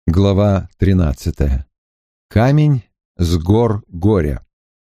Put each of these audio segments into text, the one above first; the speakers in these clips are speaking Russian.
Глава 13. Камень с гор горя.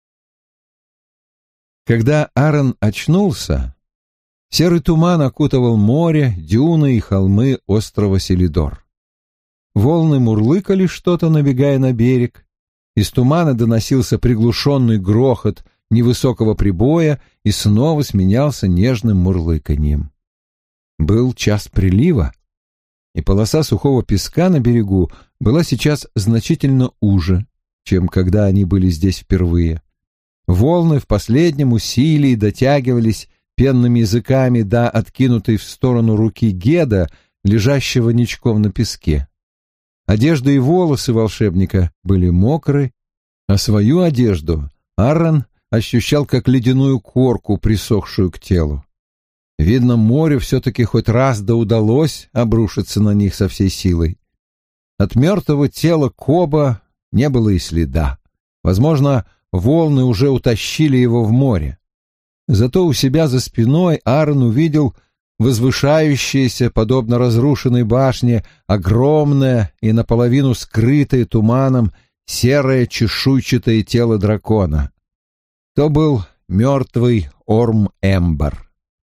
Когда Аарон очнулся, серый туман окутывал море, дюны и холмы острова Селидор. Волны мурлыкали что-то, набегая на берег. Из тумана доносился приглушенный грохот невысокого прибоя и снова сменялся нежным мурлыканьем. Был час прилива, и полоса сухого песка на берегу была сейчас значительно уже, чем когда они были здесь впервые. Волны в последнем усилии дотягивались пенными языками до откинутой в сторону руки Геда, лежащего ничком на песке. Одежда и волосы волшебника были мокры, а свою одежду Аарон ощущал как ледяную корку, присохшую к телу. Видно, морю все-таки хоть раз да удалось обрушиться на них со всей силой. От мертвого тела Коба не было и следа. Возможно, волны уже утащили его в море. Зато у себя за спиной Аарон увидел возвышающееся, подобно разрушенной башне, огромное и наполовину скрытое туманом серое чешуйчатое тело дракона. То был мертвый Орм-Эмбар.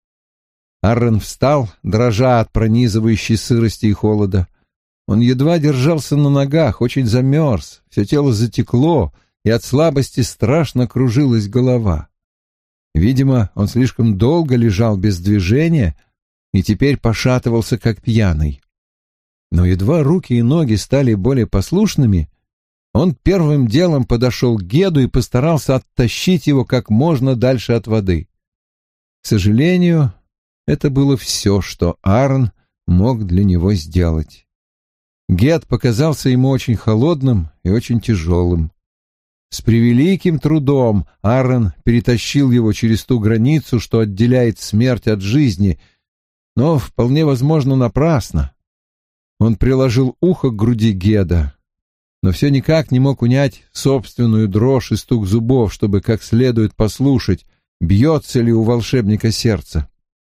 Аарон встал, дрожа от пронизывающей сырости и холода. Он едва держался на ногах, очень замерз, все тело затекло, и от слабости страшно кружилась голова. Видимо, он слишком долго лежал без движения и теперь пошатывался, как пьяный. Но едва руки и ноги стали более послушными, он первым делом подошел к Геду и постарался оттащить его как можно дальше от воды. К сожалению, это было все, что Аарон мог для него сделать. Гед показался ему очень холодным и очень тяжелым. С превеликим трудом Аарон перетащил его через ту границу, что отделяет смерть от жизни, но вполне возможно напрасно. Он приложил ухо к груди Геда, но все никак не мог унять собственную дрожь и стук зубов, чтобы как следует послушать, бьется ли у волшебника сердце.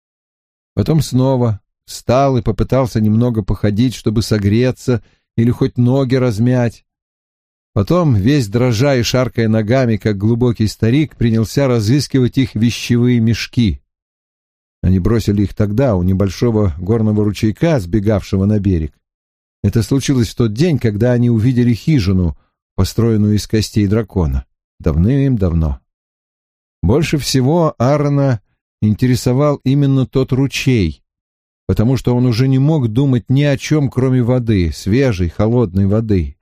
Потом снова встал и попытался немного походить, чтобы согреться или хоть ноги размять. Потом, весь дрожа и шаркая ногами, как глубокий старик, принялся разыскивать их вещевые мешки. Они бросили их тогда у небольшого горного ручейка, сбегавшего на берег. Это случилось в тот день, когда они увидели хижину, построенную из костей дракона. Давным-давно. Больше всего Аарона интересовал именно тот ручей, потому что он уже не мог думать ни о чем, кроме воды, свежей, холодной воды.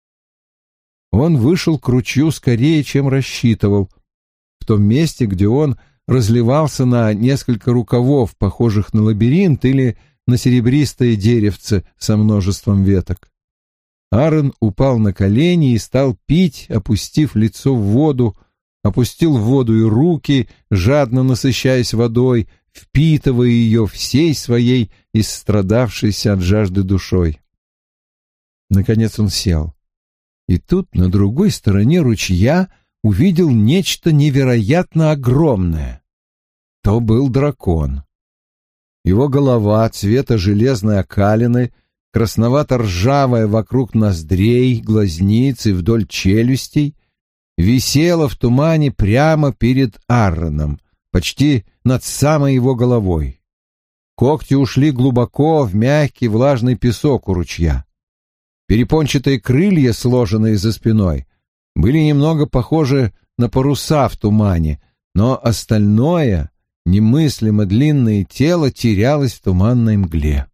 Он вышел к ручью скорее, чем рассчитывал, в том месте, где он разливался на несколько рукавов, похожих на лабиринт или на серебристое деревце со множеством веток. Аарон упал на колени и стал пить, опустив лицо в воду, опустил в воду и руки, жадно насыщаясь водой, впитывая ее всей своей истрадавшейся от жажды душой. Наконец он сел. И тут на другой стороне ручья увидел нечто невероятно огромное. То был дракон. Его голова цвета железной окалины, красновато-ржавая вокруг ноздрей, глазниц и вдоль челюстей, висела в тумане прямо перед Аароном, почти над самой его головой. Когти ушли глубоко в мягкий влажный песок у ручья. Перепончатые крылья, сложенные за спиной, были немного похожи на паруса в тумане, но остальное, немыслимо длинное тело терялось в туманной мгле.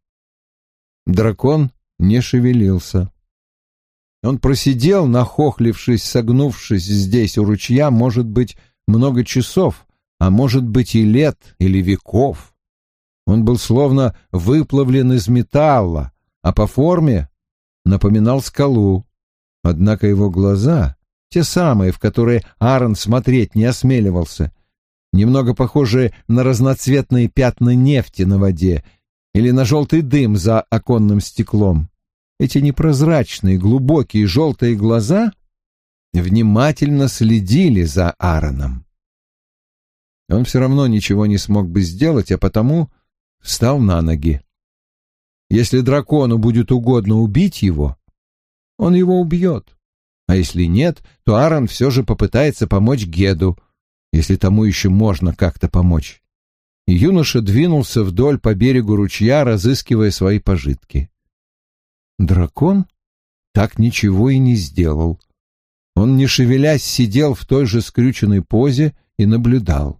Дракон не шевелился. Он просидел, нахохлившись, согнувшись здесь у ручья, может быть, много часов, а может быть и лет или веков. Он был словно выплавлен из металла, а по форме напоминал скалу. Однако его глаза, те самые, в которые Аарон смотреть не осмеливался, немного похожие на разноцветные пятна нефти на воде или на желтый дым за оконным стеклом, эти непрозрачные, глубокие желтые глаза внимательно следили за Аароном. Он все равно ничего не смог бы сделать, а потому встал на ноги. Если дракону будет угодно убить его, он его убьет. А если нет, то Аарон все же попытается помочь Геду, если тому еще можно как-то помочь. И юноша двинулся вдоль по берегу ручья, разыскивая свои пожитки. Дракон так ничего и не сделал. Он, не шевелясь, сидел в той же скрюченной позе и наблюдал.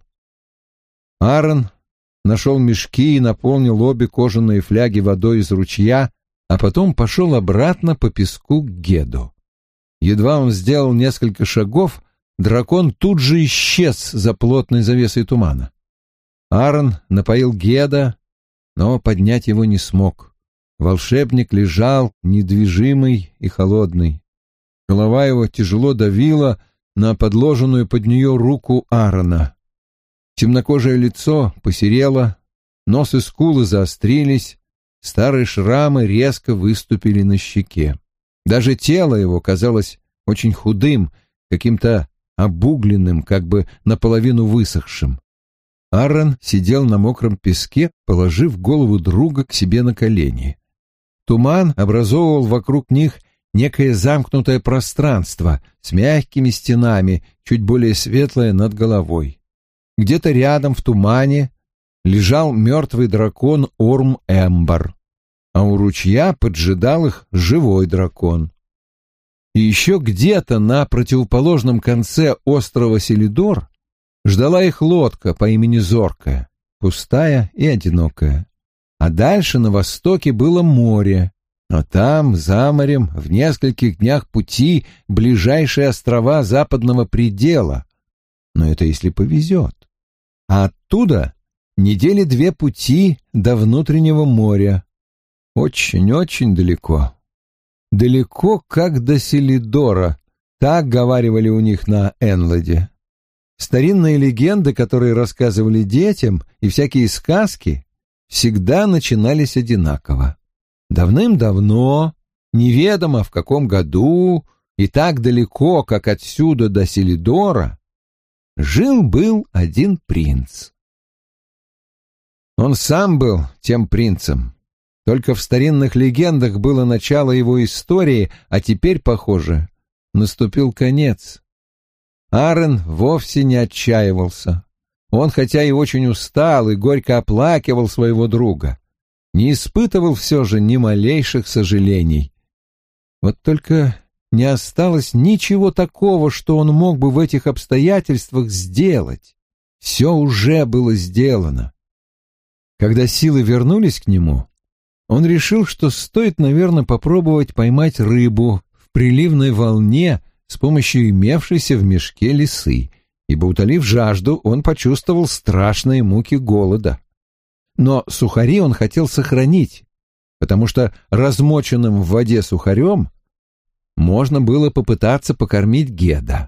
Аарон нашел мешки и наполнил обе кожаные фляги водой из ручья, а потом пошел обратно по песку к Геду. Едва он сделал несколько шагов, дракон тут же исчез за плотной завесой тумана. Аарон напоил Геда, но поднять его не смог. Волшебник лежал недвижимый и холодный. Голова его тяжело давила на подложенную под нее руку Аарона. Темнокожее лицо посерело, нос и скулы заострились, старые шрамы резко выступили на щеке. Даже тело его казалось очень худым, каким-то обугленным, как бы наполовину высохшим. Аарон сидел на мокром песке, положив голову друга к себе на колени. Туман образовывал вокруг них некое замкнутое пространство с мягкими стенами, чуть более светлое над головой. Где-то рядом в тумане лежал мертвый дракон Орм-Эмбар, а у ручья поджидал их живой дракон. И еще где-то на противоположном конце острова Селидор ждала их лодка по имени Зоркая, пустая и одинокая. А дальше на востоке было море, а там, за морем, в нескольких днях пути, ближайшие острова западного предела. Но это если повезет. А оттуда недели 2 пути до внутреннего моря. Очень-очень далеко. Далеко, как до Селидора, так говаривали у них на Энладе. Старинные легенды, которые рассказывали детям, и всякие сказки всегда начинались одинаково. Давным-давно, неведомо в каком году, и так далеко, как отсюда до Селидора, жил-был один принц. Он сам был тем принцем. Только в старинных легендах было начало его истории, а теперь, похоже, наступил конец. Аарон вовсе не отчаивался. Он, хотя и очень устал и горько оплакивал своего друга, не испытывал все же ни малейших сожалений. Вот только не осталось ничего такого, что он мог бы в этих обстоятельствах сделать. Все уже было сделано. Когда силы вернулись к нему, он решил, что стоит, наверное, попробовать поймать рыбу в приливной волне с помощью имевшейся в мешке лисы, ибо, утолив жажду, он почувствовал страшные муки голода. Но сухари он хотел сохранить, потому что размоченным в воде сухарем можно было попытаться покормить Геда.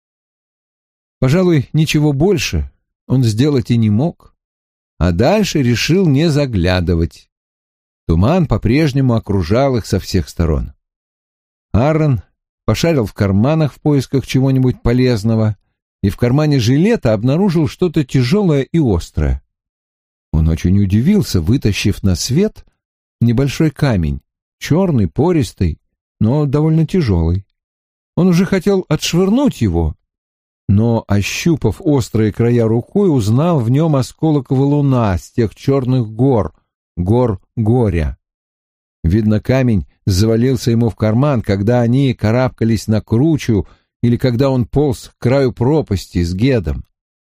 Пожалуй, ничего больше он сделать и не мог, а дальше решил не заглядывать. Туман по-прежнему окружал их со всех сторон. Аарон пошарил в карманах в поисках чего-нибудь полезного и в кармане жилета обнаружил что-то тяжелое и острое. Он очень удивился, вытащив на свет небольшой камень, черный, пористый, но довольно тяжелый. Он уже хотел отшвырнуть его, но, ощупав острые края рукой, узнал в нем осколок валуна с тех черных гор горя. Видно, камень завалился ему в карман, когда они карабкались на кручу или когда он полз к краю пропасти с Гедом.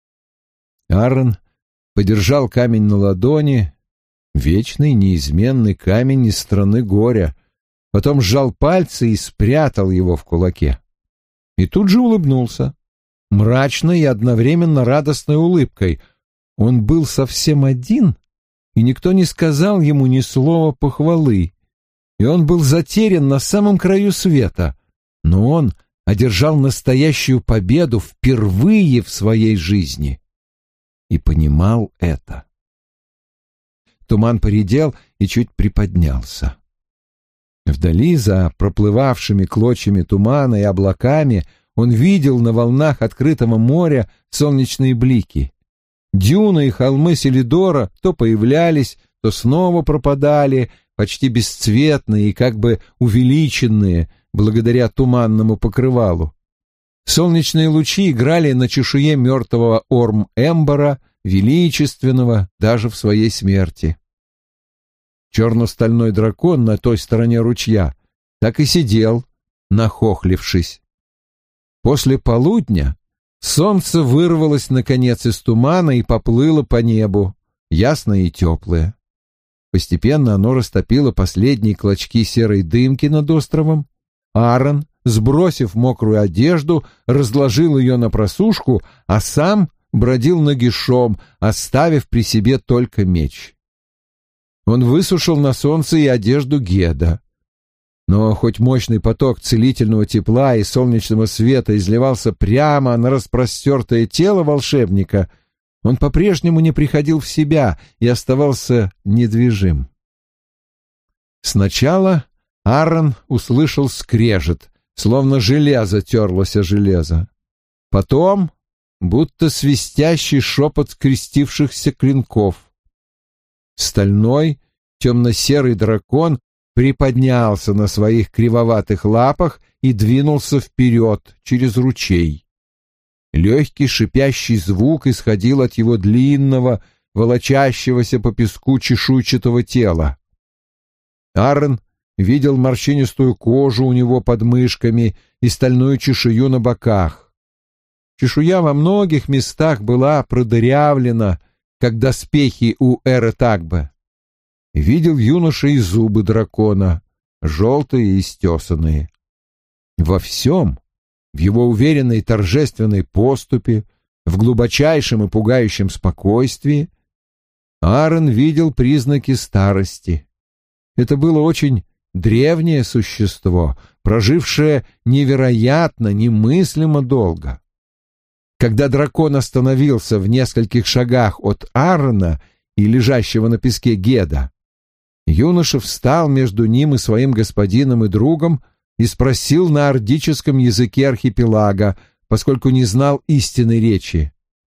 Аарон подержал камень на ладони, вечный неизменный камень из страны горя, потом сжал пальцы и спрятал его в кулаке. И тут же улыбнулся, мрачной и одновременно радостной улыбкой. Он был совсем один, и никто не сказал ему ни слова похвалы, и он был затерян на самом краю света, но он одержал настоящую победу впервые в своей жизни и понимал это. Туман поредел и чуть приподнялся. Вдали, за проплывавшими клочьями тумана и облаками, он видел на волнах открытого моря солнечные блики. Дюны и холмы Селидора то появлялись, то снова пропадали, почти бесцветные и как бы увеличенные, благодаря туманному покрывалу. Солнечные лучи играли на чешуе мертвого Орм-Эмбара, величественного даже в своей смерти. Черно-стальной дракон на той стороне ручья так и сидел, нахохлившись. После полудня солнце вырвалось наконец из тумана и поплыло по небу, ясное и теплое. Постепенно оно растопило последние клочки серой дымки над островом. Аарон, сбросив мокрую одежду, разложил ее на просушку, а сам бродил нагишом, оставив при себе только меч. Он высушил на солнце и одежду Геда. Но хоть мощный поток целительного тепла и солнечного света изливался прямо на распростертое тело волшебника, он по-прежнему не приходил в себя и оставался недвижим. Сначала Аарон услышал скрежет, словно железо терлось о железо. Потом будто свистящий шепот скрестившихся клинков. Стальной темно-серый дракон приподнялся на своих кривоватых лапах и двинулся вперед через ручей. Легкий шипящий звук исходил от его длинного, волочащегося по песку чешуйчатого тела. Аарон видел морщинистую кожу у него под мышками и стальную чешую на боках. Чешуя во многих местах была продырявлена, как доспехи у Эры-Тагбе. Видел юноша и зубы дракона, желтые и стесанные. Во всем, в его уверенной торжественной поступе, в глубочайшем и пугающем спокойствии, Аарон видел признаки старости. Это было очень древнее существо, прожившее невероятно, немыслимо долго. Когда дракон остановился в нескольких шагах от Аарона и лежащего на песке Геда, юноша встал между ним и своим господином и другом и спросил на ордическом языке архипелага, поскольку не знал истинной речи.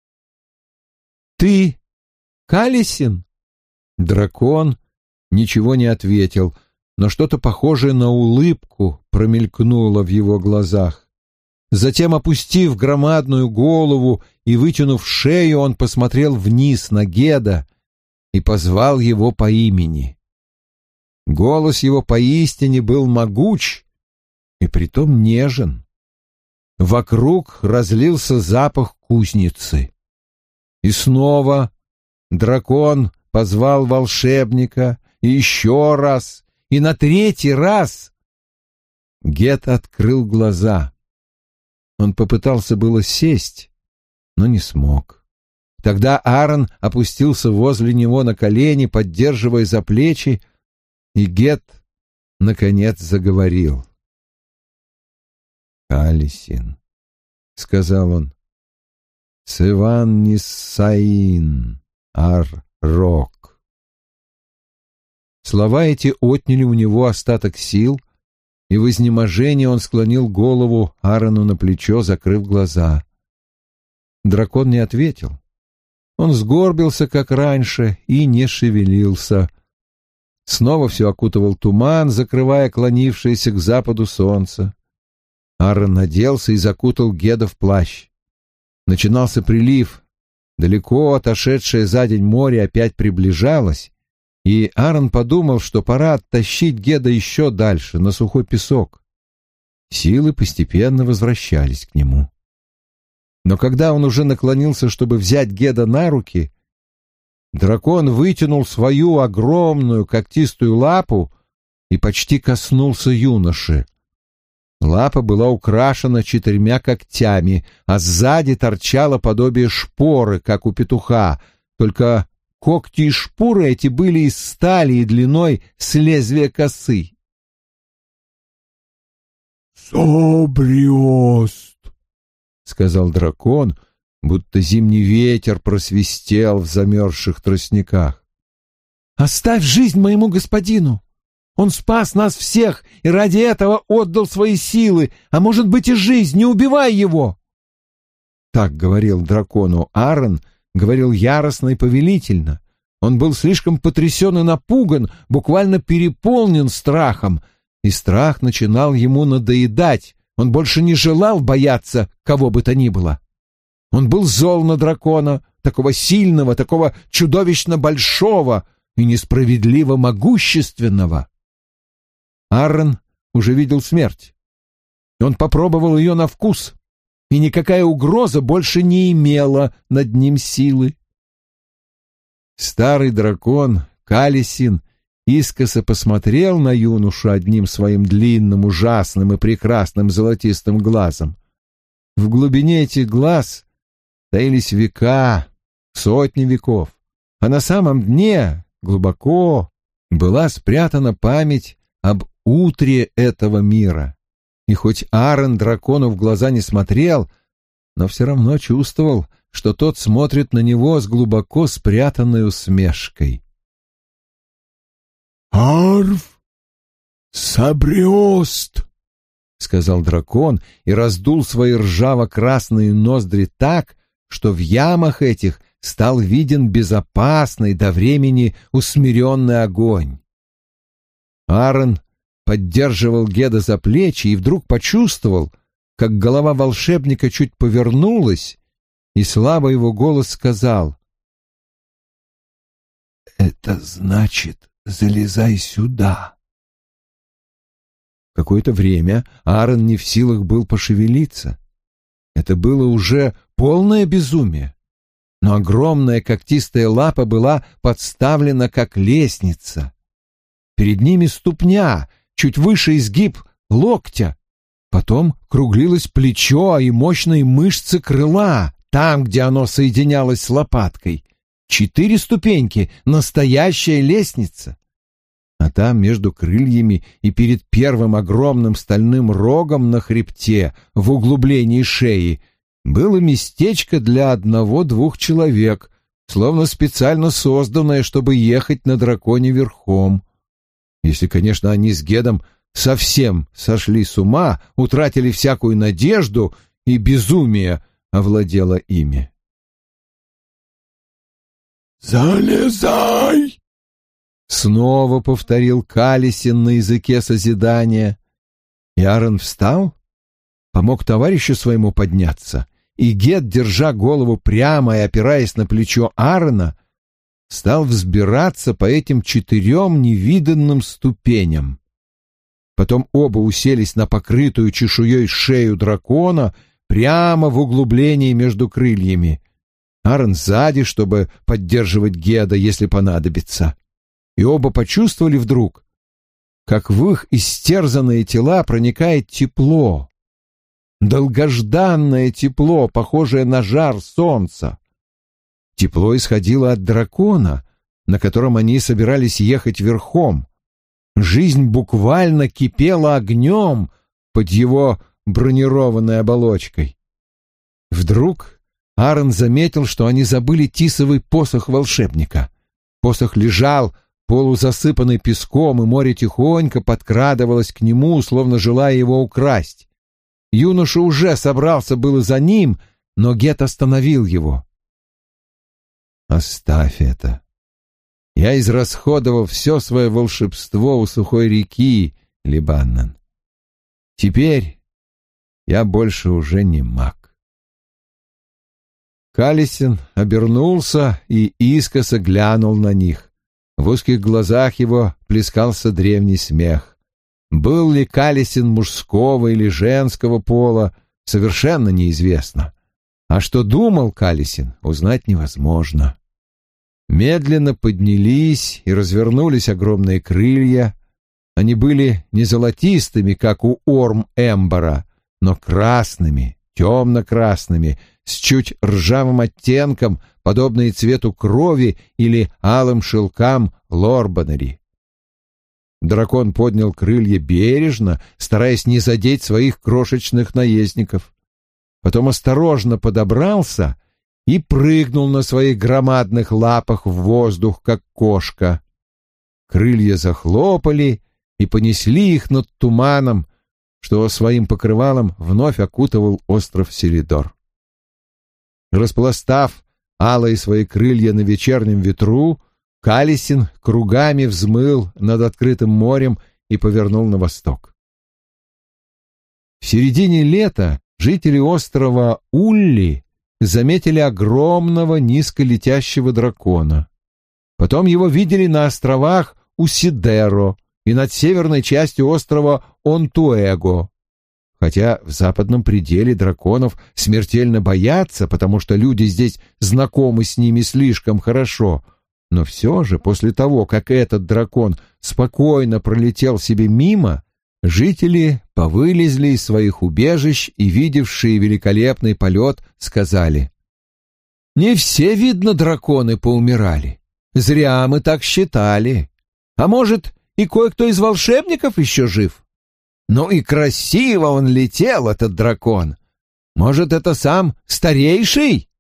«Ты Калисин?» Дракон ничего не ответил, но что-то похожее на улыбку промелькнуло в его глазах. Затем, опустив громадную голову и вытянув шею, он посмотрел вниз на Геда и позвал его по имени. Голос его поистине был могуч и притом нежен. Вокруг разлился запах кузницы. И снова дракон позвал волшебника, и еще раз, и на третий раз. Гед открыл глаза. Он попытался было сесть, но не смог. Тогда Аарон опустился возле него на колени, поддерживая за плечи, и Гед, наконец, заговорил. «Калисин», — сказал он, — «Севан Ниссаин Ар-Рок». Слова эти отняли у него остаток сил, и в изнеможении он склонил голову Аарону на плечо, закрыв глаза. Дракон не ответил. Он сгорбился, как раньше, и не шевелился. Снова все окутывал туман, закрывая клонившееся к западу солнце. Аарон оделся и закутал Геда в плащ. Начинался прилив. Далеко отошедшее за день море опять приближалось, и Аарон подумал, что пора оттащить Геда еще дальше, на сухой песок. Силы постепенно возвращались к нему. Но когда он уже наклонился, чтобы взять Геда на руки, дракон вытянул свою огромную когтистую лапу и почти коснулся юноши. Лапа была украшена 4 когтями, а сзади торчало подобие шпоры, как у петуха, только когти и шпоры эти были из стали и длиной с лезвия косы. «Собриост», — сказал дракон, будто зимний ветер просвистел в замерзших тростниках. «Оставь жизнь моему господину! Он спас нас всех и ради этого отдал свои силы, а может быть и жизнь, не убивай его!» Так говорил дракону Аарон, говорил яростно и повелительно. Он был слишком потрясен и напуган, буквально переполнен страхом, и страх начинал ему надоедать. Он больше не желал бояться кого бы то ни было. Он был зол на дракона, такого сильного, такого чудовищно большого и несправедливо могущественного. Аррен уже видел смерть. Он попробовал ее на вкус, и никакая угроза больше не имела над ним силы. Старый дракон Калисин искоса посмотрел на юношу одним своим длинным, ужасным и прекрасным золотистым глазом. В глубине этих глаз таились века, сотни веков, а на самом дне, глубоко, была спрятана память об утре этого мира. И хоть Аррен дракону в глаза не смотрел, но все равно чувствовал, что тот смотрит на него с глубоко спрятанной усмешкой. «Арв Сабриост», — сказал дракон и раздул свои ржаво-красные ноздри так, что в ямах этих стал виден безопасный до времени усмиренный огонь. Аррен поддерживал Геда за плечи и вдруг почувствовал, как голова волшебника чуть повернулась, и слабо его голос сказал: «Это значит, залезай сюда». Какое-то время Аррен не в силах был пошевелиться. Это было уже полное безумие, но огромная когтистая лапа была подставлена как лестница. Перед ними ступня, чуть выше изгиб локтя, потом круглилось плечо и мощные мышцы крыла, там, где оно соединялось с лопаткой. 4 ступеньки, настоящая лестница. А там, между крыльями и перед первым огромным стальным рогом на хребте, в углублении шеи, было местечко для 1-2 человек, словно специально созданное, чтобы ехать на драконе верхом. Если, конечно, они с Гедом совсем сошли с ума, утратили всякую надежду, и безумие овладело ими. «Залезай!» — снова повторил Калисин на языке созидания. И Аррен встал, помог товарищу своему подняться, и Гед, держа голову прямо и опираясь на плечо Аррена, стал взбираться по этим 4 невиданным ступеням. Потом оба уселись на покрытую чешуей шею дракона прямо в углублении между крыльями. Аррен сзади, чтобы поддерживать Геда, если понадобится. И оба почувствовали вдруг, как в их истерзанные тела проникает тепло. Долгожданное тепло, похожее на жар солнца. Тепло исходило от дракона, на котором они собирались ехать верхом. Жизнь буквально кипела огнем под его бронированной оболочкой. Вдруг Аррен заметил, что они забыли тисовый посох волшебника. Посох лежал, полузасыпанный песком, и море тихонько подкрадывалось к нему, словно желая его украсть. Юноша уже собрался было за ним, но Гет остановил его. «Оставь это. Я израсходовал все свое волшебство у сухой реки, Либаннан. Теперь я больше уже не маг». Калисин обернулся и искоса глянул на них. В узких глазах его плескался древний смех. Был ли Калисин мужского или женского пола, совершенно неизвестно. А что думал Калисин, узнать невозможно. Медленно поднялись и развернулись огромные крылья. Они были не золотистыми, как у Орм-Эмбара, но красными, темно-красными, с чуть ржавым оттенком, подобные цвету крови или алым шелкам Лорбанери. Дракон поднял крылья бережно, стараясь не задеть своих крошечных наездников. Потом осторожно подобрался и прыгнул на своих громадных лапах в воздух, как кошка. Крылья захлопали и понесли их над туманом, что своим покрывалом вновь окутывал остров Селидор. Распластав алые свои крылья на вечернем ветру, Калисин кругами взмыл над открытым морем и повернул на восток. В середине лета жители острова Улли заметили огромного низколетящего дракона. Потом его видели на островах Усидеро и над северной частью острова Онтуэго. Хотя в западном пределе драконов смертельно боятся, потому что люди здесь знакомы с ними слишком хорошо, но все же после того, как этот дракон спокойно пролетел себе мимо, жители повылезли из своих убежищ и, видевшие великолепный полет, сказали: «Не все, видно, драконы поумирали. Зря мы так считали. А может, и кое-кто из волшебников еще жив? Ну и красиво он летел, этот дракон. Может, это сам старейший?»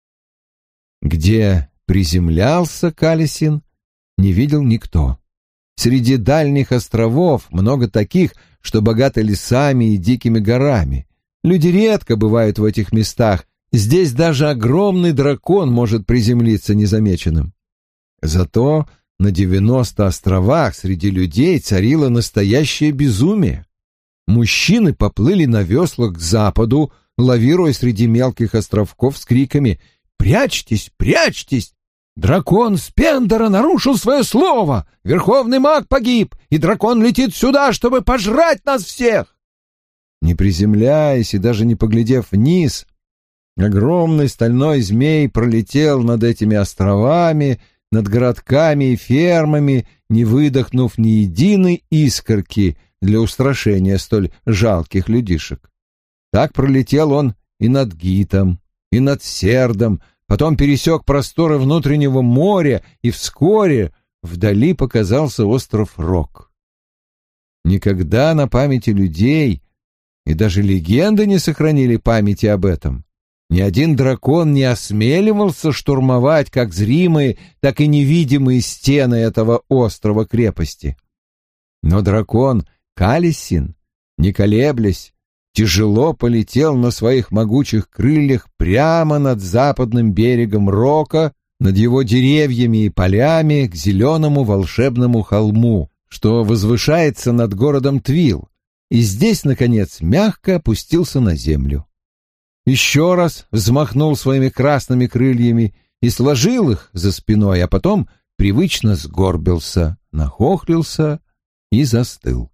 Где приземлялся Калесин, не видел никто. Среди дальних островов много таких, что богаты лесами и дикими горами. Люди редко бывают в этих местах. Здесь даже огромный дракон может приземлиться незамеченным. Зато на 90 островах среди людей царило настоящее безумие. Мужчины поплыли на веслах к западу, лавируя среди мелких островков с криками: «Прячьтесь! Прячьтесь! Дракон Спендера нарушил свое слово! Верховный маг погиб, и дракон летит сюда, чтобы пожрать нас всех!» Не приземляясь и даже не поглядев вниз, огромный стальной змей пролетел над этими островами, над городками и фермами, не выдохнув ни единой искорки для устрашения столь жалких людишек. Так пролетел он и над Гитом, и над Сердом, потом пересек просторы внутреннего моря, и вскоре вдали показался остров Рок. Никогда на памяти людей, и даже легенды не сохранили памяти об этом. Ни один дракон не осмеливался штурмовать как зримые, так и невидимые стены этого острова-крепости. Но дракон Калесин, не колеблясь, тяжело полетел на своих могучих крыльях прямо над западным берегом Рока, над его деревьями и полями к зеленому волшебному холму, что возвышается над городом Твил, и здесь, наконец, мягко опустился на землю. Еще раз взмахнул своими красными крыльями и сложил их за спиной, а потом привычно сгорбился, нахохлился и застыл.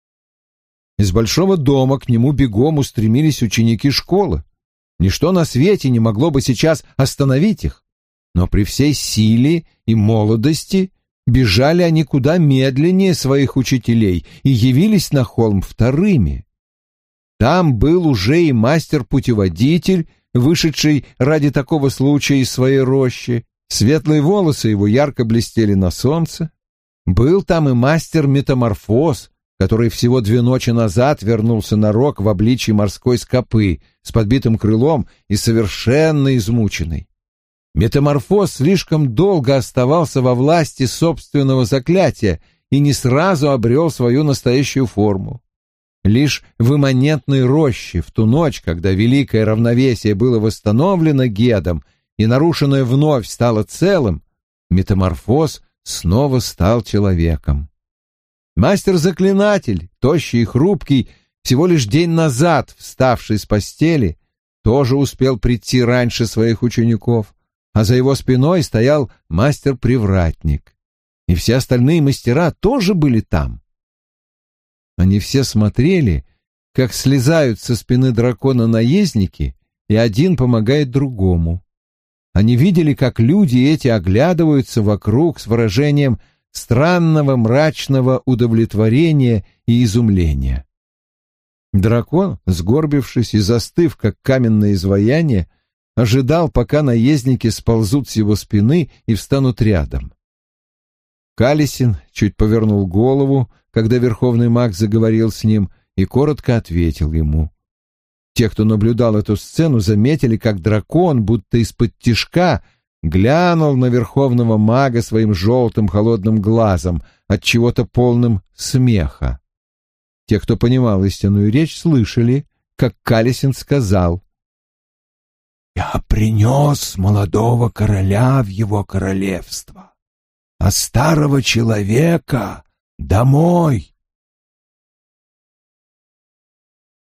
Из большого дома к нему бегом устремились ученики школы. Ничто на свете не могло бы сейчас остановить их, но при всей силе и молодости бежали они куда медленнее своих учителей и явились на холм вторыми. Там был уже и мастер-путеводитель, вышедший ради такого случая из своей рощи. Светлые волосы его ярко блестели на солнце. Был там и мастер-метаморфоз, который всего 2 ночи назад вернулся на Рок в обличье морской скопы, с подбитым крылом и совершенно измученный. Метаморфоз слишком долго оставался во власти собственного заклятия и не сразу обрел свою настоящую форму. Лишь в имманентной роще в ту ночь, когда великое равновесие было восстановлено Гедом и нарушенное вновь стало целым, метаморфоз снова стал человеком. Мастер-заклинатель, тощий и хрупкий, всего лишь день назад вставший с постели, тоже успел прийти раньше своих учеников, а за его спиной стоял мастер-привратник. И все остальные мастера тоже были там. Они все смотрели, как слезают со спины дракона наездники, и один помогает другому. Они видели, как люди эти оглядываются вокруг с выражением странного мрачного удовлетворения и изумления. Дракон, сгорбившись и застыв, как каменное изваяние, ожидал, пока наездники сползут с его спины и встанут рядом. Калесин чуть повернул голову, когда верховный маг заговорил с ним, и коротко ответил ему. Те, кто наблюдал эту сцену, заметили, как дракон, будто из-под тишка, глянул на верховного мага своим желтым холодным глазом, от чего-то полным смеха. Те, кто понимал истинную речь, слышали, как Калесин сказал: «Я принес молодого короля в его королевство, а старого человека домой,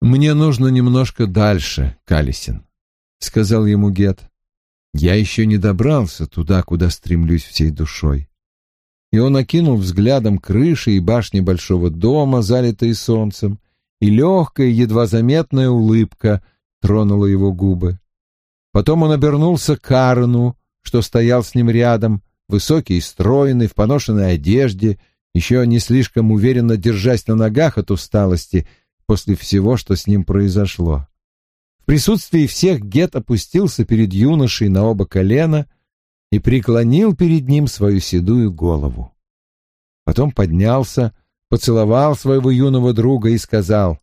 «Мне нужно немножко дальше, Калисин», — сказал ему Гет. «Я еще не добрался туда, куда стремлюсь всей душой». И он окинул взглядом крыши и башни большого дома, залитые солнцем, и легкая, едва заметная улыбка тронула его губы. Потом он обернулся к Аарону, что стоял с ним рядом, высокий и стройный, в поношенной одежде, еще не слишком уверенно держась на ногах от усталости после всего, что с ним произошло. В присутствии всех Гет опустился перед юношей на оба колена и преклонил перед ним свою седую голову. Потом поднялся, поцеловал своего юного друга и сказал: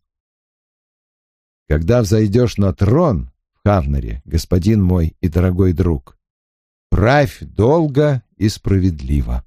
«Когда взойдешь на трон в Хавнаре, господин мой и дорогой друг, правь долго и справедливо».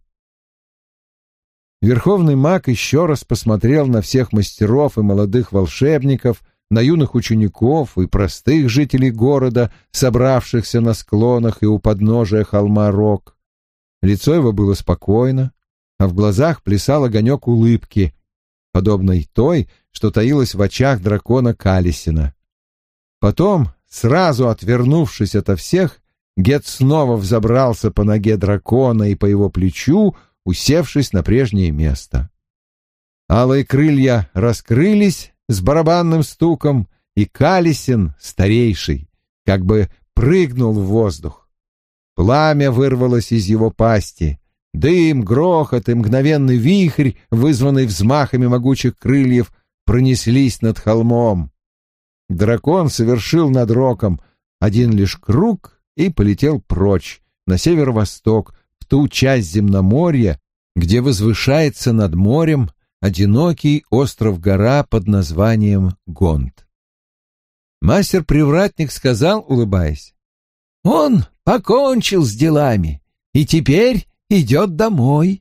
Верховный маг еще раз посмотрел на всех мастеров и молодых волшебников, на юных учеников и простых жителей города, собравшихся на склонах и у подножия холма Рок. Лицо его было спокойно, а в глазах плясал огонек улыбки, подобной той, что таилась в очах дракона Калисина. Потом, сразу отвернувшись ото всех, Гет снова взобрался по ноге дракона и по его плечу, усевшись на прежнее место. Алые крылья раскрылись с барабанным стуком, и Калисин, старейший, как бы прыгнул в воздух. Пламя вырвалось из его пасти. Дым, грохот и мгновенный вихрь, вызванный взмахами могучих крыльев, пронеслись над холмом. Дракон совершил над Роком один лишь круг и полетел прочь, на северо-восток, в ту часть земноморья, где возвышается над морем одинокий остров-гора под названием Гонд. Мастер-привратник сказал, улыбаясь: «Он покончил с делами и теперь идет домой».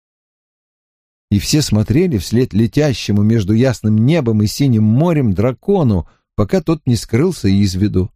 И все смотрели вслед летящему между ясным небом и синим морем дракону, пока тот не скрылся из виду.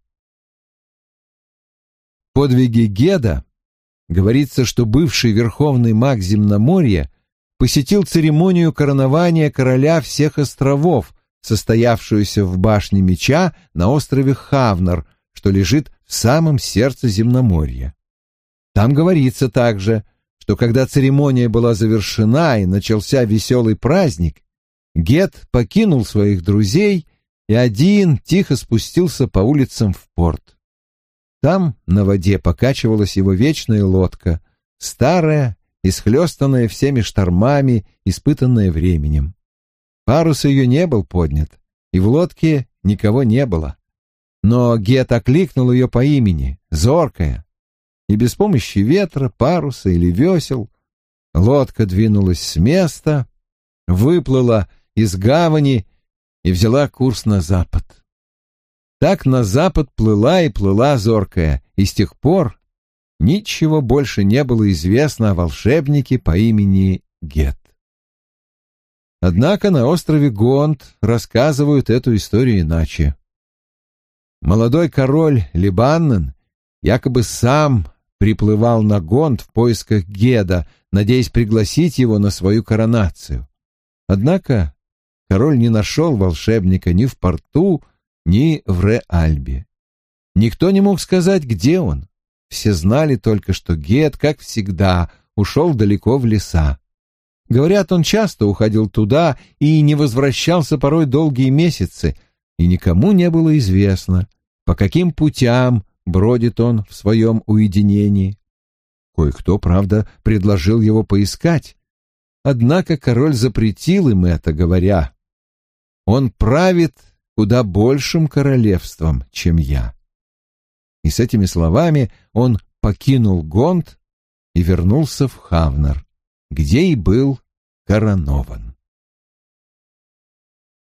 В подвиге Геда говорится, что бывший верховный маг земноморья посетил церемонию коронования короля всех островов, состоявшуюся в башне меча на острове Хавнар, что лежит в самом сердце земноморья. Там говорится также, что когда церемония была завершена и начался веселый праздник, Гет покинул своих друзей и один тихо спустился по улицам в порт. Там на воде покачивалась его вечная лодка, старая, исхлестанная всеми штормами, испытанная временем. Парус ее не был поднят, и в лодке никого не было. Но Гет окликнул ее по имени, зоркая, и без помощи ветра, паруса или весел лодка двинулась с места, выплыла из гавани и взяла курс на запад. Так на запад плыла и плыла зоркая, и с тех пор ничего больше не было известно о волшебнике по имени Гет. Однако на острове Гонд рассказывают эту историю иначе. Молодой король Либаннен якобы сам приплывал на Гонд в поисках Геда, надеясь пригласить его на свою коронацию. Однако король не нашел волшебника ни в порту, ни в Ре-Альбе. Никто не мог сказать, где он. Все знали только, что Гет, как всегда, ушел далеко в леса. Говорят, он часто уходил туда и не возвращался порой долгие месяцы, и никому не было известно, по каким путям бродит он в своем уединении. Кое-кто, правда, предложил его поискать, однако король запретил им это, говоря: «Он правит куда большим королевством, чем я». И с этими словами он покинул Гонд и вернулся в Хавнар, где и был коронован.